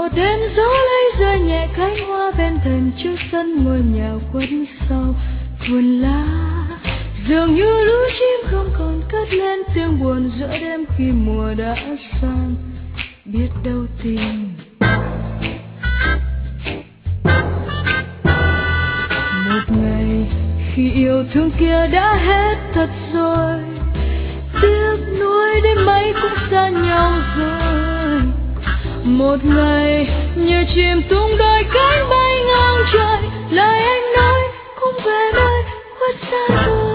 một đêm gió lấy rơi nhẹ cánh hoa bên thềm trước sân ngôi nhà khuất sau vườn lá, dường như lũ chim không còn cất lên tiếng buồn giữa đêm khi mùa đã sang, biết đâu tìm một ngày khi yêu thương kia đã hết thật rồi, tiếc nuối đến mấy cũng xa nhau rồi. Một ngày như chim tung đôi cánh bay ngang trời, lời anh nói cũng về nơi khuất xa rồi.